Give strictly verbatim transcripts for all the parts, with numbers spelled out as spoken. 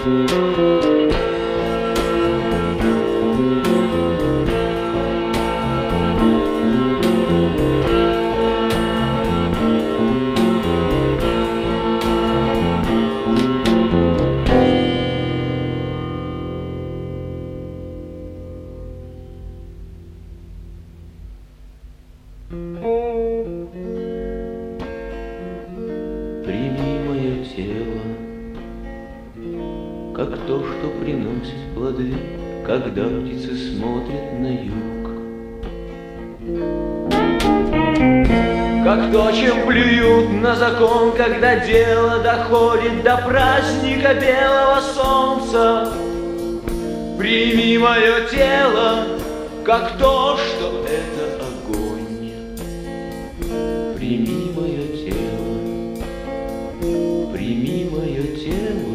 Прими мое тело, как то, что приносит плоды, когда птицы смотрят на юг. Как то, чем плюют на закон, когда дело доходит до праздника белого солнца. Прими мое тело, как то, что это огонь. Прими мое тело, прими мое тело.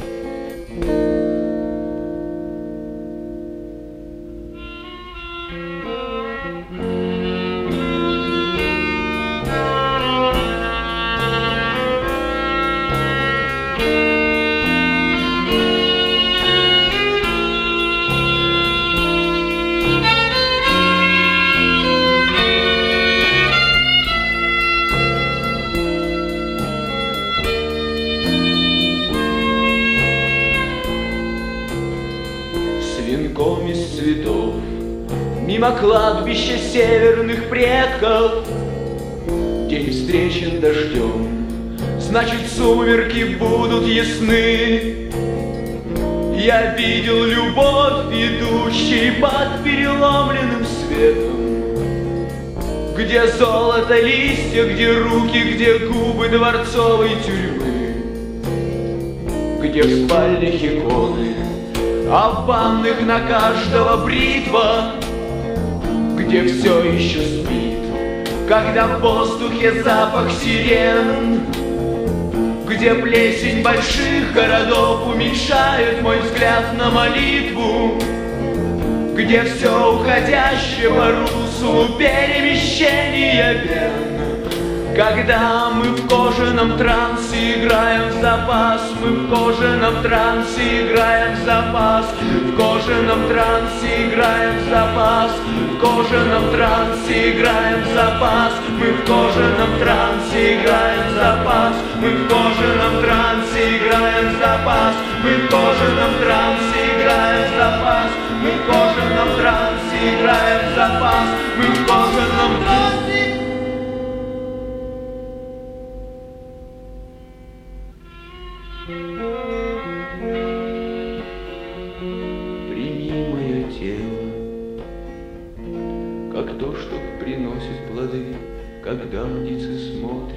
Венком из цветов, мимо кладбища северных предков. День встречен дождем, значит, сумерки будут ясны. Я видел любовь, идущей под переломленным светом, где золото листья, где руки, где губы дворцовой тюрьмы, где в спальнях иконы, а в ванных на каждого бритва, где все еще спит, когда в воздухе запах сирен, где плесень больших городов уменьшает мой взгляд на молитву, где все уходящее по руслу перемещения вен. Когда мы в кожаном трансе играем в запас, мы в кожаном трансе играем в запас, в кожаном трансе играем в запас, в кожаном трансе играем в запас, мы в кожаном трансе играем в запас, мы в кожаном трансе играем в запас, мы в кожаном трансе играем в запас, мы в кожаном трансе играем в запас, мы в кожаном трансе. Прими мое тело, как то, что приносит плоды, когда птицы смотрят